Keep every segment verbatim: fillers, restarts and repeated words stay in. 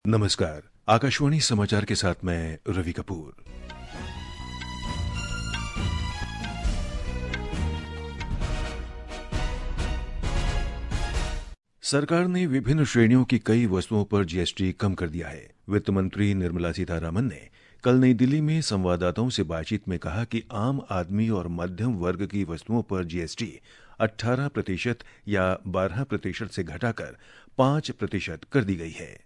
नमस्कार। आकाशवाणी समाचार के साथ मैं रवि कपूर। सरकार ने विभिन्न श्रेणियों की कई वस्तुओं पर जीएसटी कम कर दिया है। वित्त मंत्री निर्मला सीतारामन ने कल नई दिल्ली में संवाददाताओं से बातचीत में कहा कि आम आदमी और मध्यम वर्ग की वस्तुओं पर जीएसटी अठारह प्रतिशत या बारह प्रतिशत से घटाकर पांच प्रतिशत कर दी गई है।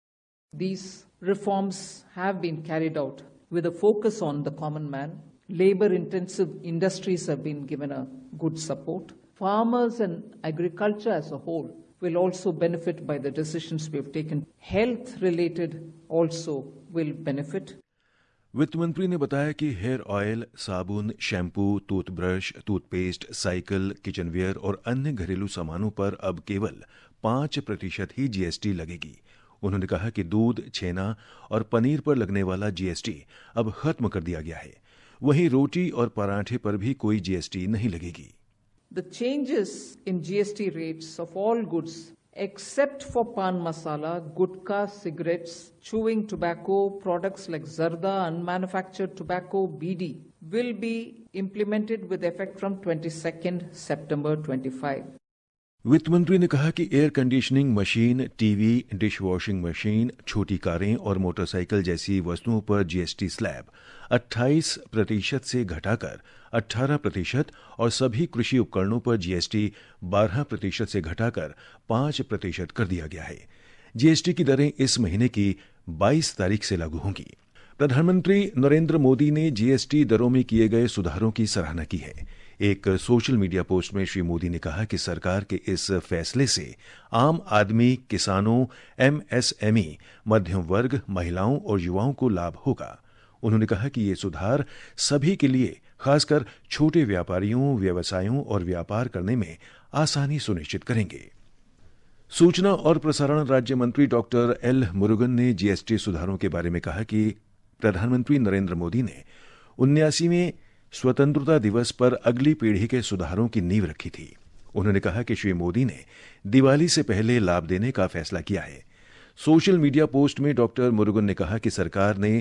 These reforms have been carried out with a focus on the common man. Labor-intensive industries have been given a good support. Farmers and agriculture as a whole will also benefit by the decisions we have taken. Health-related also will benefit. वित्त मंत्री ने बताया कि hair oil, साबुन, shampoo, toothbrush, toothpaste, cycle, kitchenware और अन्य घरेलू सामानों पर अब केवल पांच प्रतिशत ही जीएसटी लगेगी। उन्होंने कहा कि दूध, छेना और पनीर पर लगने वाला जीएसटी अब खत्म कर दिया गया है। वहीं रोटी और पराठे पर भी कोई जीएसटी नहीं लगेगी। The changes in G S T rates of all goods except for pan masala, gutka, cigarettes, chewing tobacco, products like zarda, unmanufactured tobacco, B D will be implemented with effect from twenty-second September twenty-five. वित्त मंत्री ने कहा कि air conditioning machine, TV, dish washing machine, छोटी कारें और motorcycle जैसी वस्तुओं पर जीएसटी स्लैब अट्ठाईस प्रतिशत से घटाकर अठारह प्रतिशत और सभी कृषि उपकरणों पर जीएसटी बारह प्रतिशत से घटाकर पांच प्रतिशत कर दिया गया है। जीएसटी की दरें इस महीने की बाईस तारीख से लागू होंगी। प्रधानमंत्री नरेंद्र मोदी ने जीएसटी दरों में किए गए सुधारों की सराहना की है। एक सोशल मीडिया पोस्ट में श्री मोदी ने कहा कि सरकार के इस फैसले से आम आदमी, किसानों, एमएसएमई, मध्यम वर्ग, महिलाओं और युवाओं को लाभ होगा। उन्होंने कहा कि ये सुधार सभी के लिए, खासकर छोटे व्यापारियों, व्यवसायों और व्यापार करने में आसानी सुनिश्चित करेंगे। सूचना और प्रसारण राज्य मंत्री डॉक्टर एल मुरुगन ने जीएसटी सुधारों के बारे में कहा कि प्रधानमंत्री नरेंद्र मोदी ने उन्यासीवें स्वतंत्रता दिवस पर अगली पीढ़ी के सुधारों की नींव रखी थी। उन्होंने कहा कि श्री मोदी ने दिवाली से पहले लाभ देने का फैसला किया है। सोशल मीडिया पोस्ट में डॉक्टर मुरुगन ने कहा कि सरकार ने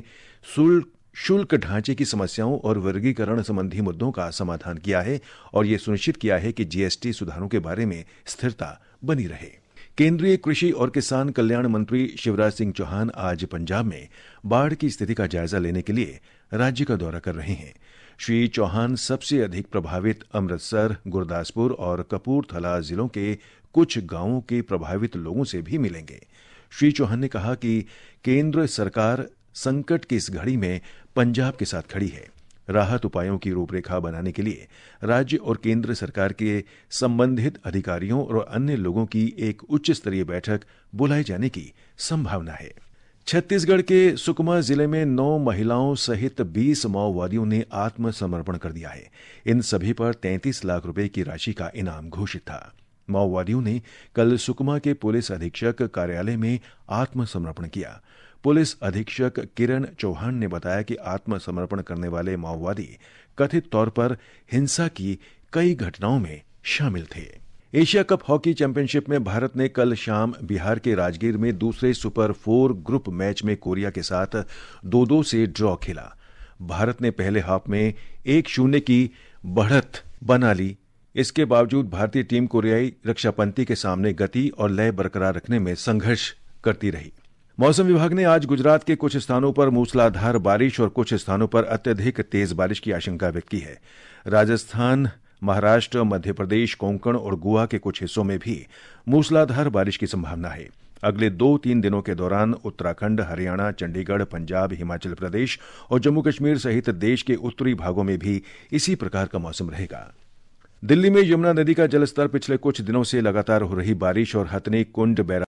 शुल्क ढांचे की समस्याओं और वर्गीकरण संबंधी मुद्दों का समाधान किया है और यह सुनिश्चित किया है कि जीएसटी सुधारों के बारे में स्थिरता बनी रहे। केंद्रीय कृषि और किसान कल्याण मंत्री शिवराज सिंह चौहान आज पंजाब में बाढ़ की स्थिति का जायजा लेने के लिए राज्य का दौरा कर रहे हैं। श्री चौहान सबसे अधिक प्रभावित अमृतसर, गुरदासपुर और कपूरथला जिलों के कुछ गांवों के प्रभावित लोगों से भी मिलेंगे। श्री चौहान ने कहा कि केंद्र सरकार संकट की इस घड़ी में पंजाब के साथ खड़ी है। राहत उपायों की रूपरेखा बनाने के लिए राज्य और केंद्र सरकार के संबंधित अधिकारियों और अन्य लोगों की एक उच्च स्तरीय बैठक बुलाए जाने की संभावना है। छत्तीसगढ़ के सुकमा जिले में नौ महिलाओं सहित बीस माओवादियों ने आत्मसमर्पण कर दिया है। इन सभी पर तैंतीस लाख रुपए की राशि का इनाम घोषित था। माओवादियों ने कल सुकमा के पुलिस अधीक्षक कार्यालय में आत्मसमर्पण किया। पुलिस अधीक्षक किरण चौहान ने बताया कि आत्मसमर्पण करने वाले माओवादी कथित तौर पर हिंसा की कई घटनाओं में शामिल थे। एशिया कप हॉकी चैंपियनशिप में भारत ने कल शाम बिहार के राजगीर में दूसरे सुपर फोर ग्रुप मैच में कोरिया के साथ दो दो से ड्रॉ खेला। भारत ने पहले हाफ में एक शून्य की बढ़त बना ली। इसके बावजूद भारतीय टीम कोरियाई रक्षापंथी के सामने गति और लय बरकरार रखने में संघर्ष करती रही। मौसम विभाग ने आज गुजरात के कुछ स्थानों पर मूसलाधार बारिश और कुछ स्थानों पर अत्यधिक तेज बारिश की आशंका व्यक्त की है। राजस्थान, महाराष्ट्र, मध्य प्रदेश, कोंकण और गोवा के कुछ हिस्सों में भी मूसलाधार बारिश की संभावना है। अगले दो तीन दिनों के दौरान उत्तराखंड, हरियाणा, चंडीगढ़, पंजाब, हिमाचल प्रदेश और जम्मू कश्मीर सहित देश के उत्तरी भागों में भी इसी प्रकार का मौसम रहेगा। दिल्ली में यमुना नदी का जलस्तर पिछले कुछ दिनों से लगातार हो रही बारिश और हथनी कुंड बैराज